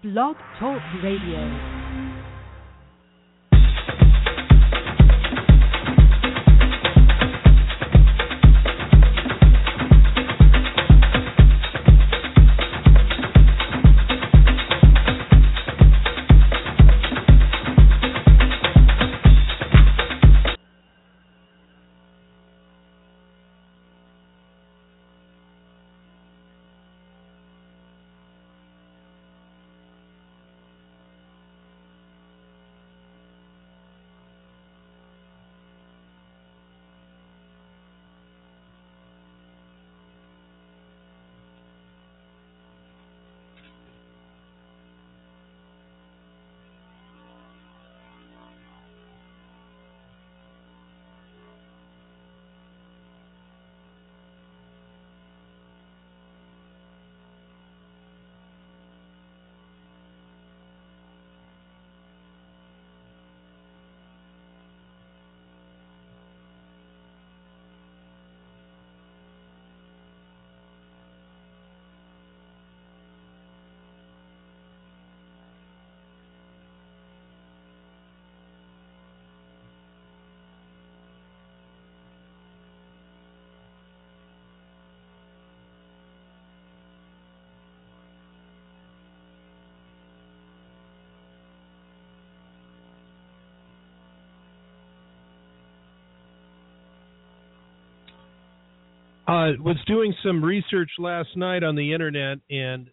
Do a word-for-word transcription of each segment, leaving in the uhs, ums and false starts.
Blog Talk Radio. I uh, was doing some research last night on the internet, and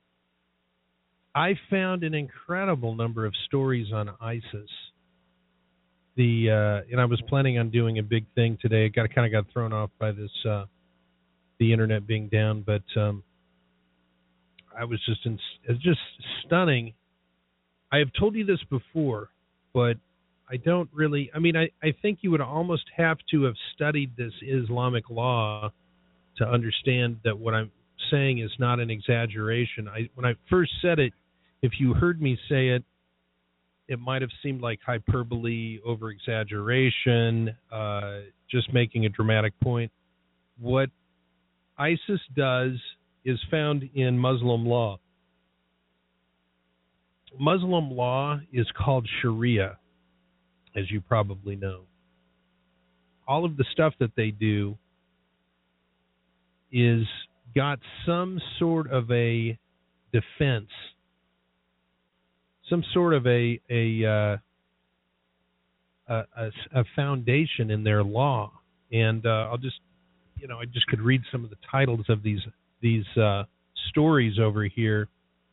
I found an incredible number of stories on ISIS. The uh, and I was planning on doing a big thing today. I got kind of got thrown off by this uh, the internet being down, but um, I was just in, it's just stunning. I have told you this before, but I don't really. I mean, I, I think you would almost have to have studied this Islamic law to understand that what I'm saying is not an exaggeration. I when I first said it, if you heard me say it, it might have seemed like hyperbole, over exaggeration, uh, just making a dramatic point. What ISIS does is found in Muslim law. Muslim law is called Sharia, as you probably know. All of the stuff that they do is got some sort of a defense, some sort of a a, uh, a, a, a foundation in their law. And uh, I'll just, you know, I just could read some of the titles of these these uh, stories over here.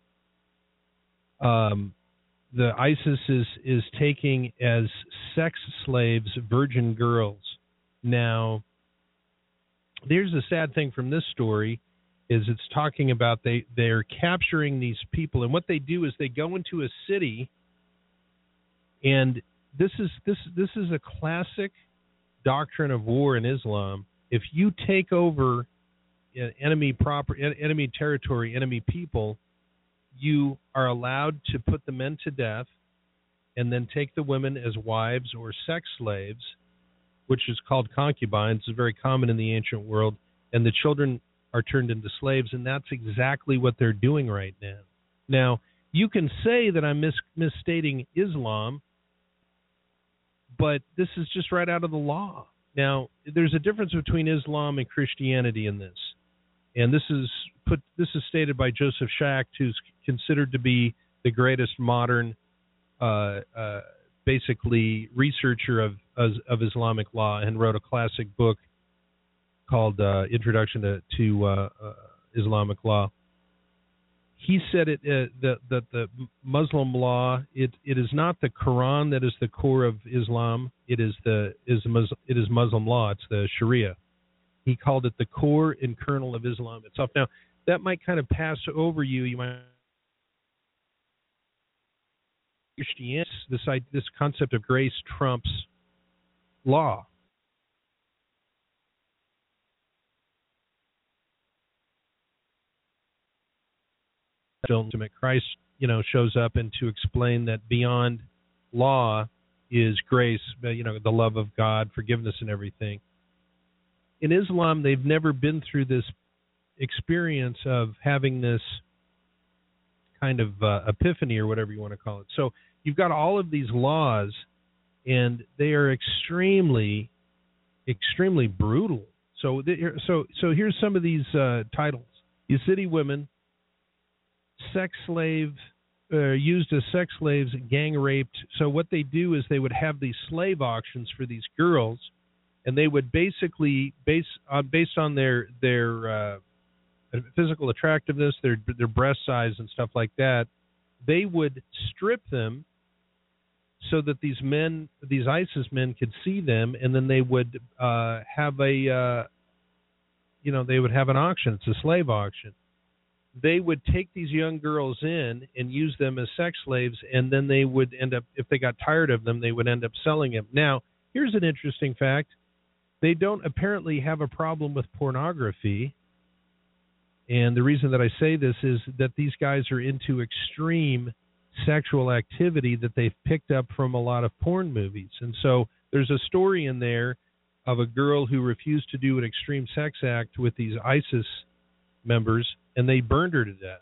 Um, the ISIS is is taking as sex slaves virgin girls. Now, there's a sad thing from this story, is it's talking about they they're capturing these people, and what they do is they go into a city, and this is this this is a classic doctrine of war in Islam. If you take over enemy proper enemy territory, enemy people, you are allowed to put the men to death and then take the women as wives or sex slaves, which is called concubines. It's very common in the ancient world, and the children are turned into slaves, and that's exactly what they're doing right now. Now, you can say that I'm mis- misstating Islam, but this is just right out of the law. Now, there's a difference between Islam and Christianity in this, and this is put. This is stated by Joseph Schacht, who's considered to be the greatest modern, uh, uh, basically researcher of, of of Islamic law, and wrote a classic book called uh, Introduction to, to uh, uh, Islamic Law. He said it uh, that the, the Muslim law it it is not the Quran that is the core of Islam. It is the is it is Muslim law. It's the Sharia. He called it the core and kernel of Islam itself. Now, that might kind of pass over you. You might Christianity, this this concept of grace trumps law. Christ, you know, shows up and to explain that beyond law is grace, you know, the love of God, forgiveness, and everything. In Islam, they've never been through this experience of having this kind of uh, epiphany or whatever you want to call it. So you've got all of these laws, and they are extremely, extremely brutal. So, so, so here's some of these uh, titles: Yazidi women, sex slave, uh, used as sex slaves, gang raped. So what they do is they would have these slave auctions for these girls, and they would basically base uh, based on their their uh, physical attractiveness, their their breast size and stuff like that. They would strip them so that these men, these ISIS men, could see them, and then they would uh, have a, uh, you know, they would have an auction. It's a slave auction. They would take these young girls in and use them as sex slaves, and then they would end up, if they got tired of them, they would end up selling them. Now, here's an interesting fact. They don't apparently have a problem with pornography, and the reason that I say this is that these guys are into extreme sexual activity that they've picked up from a lot of porn movies. And so there's a story in there of a girl who refused to do an extreme sex act with these ISIS members, and they burned her to death.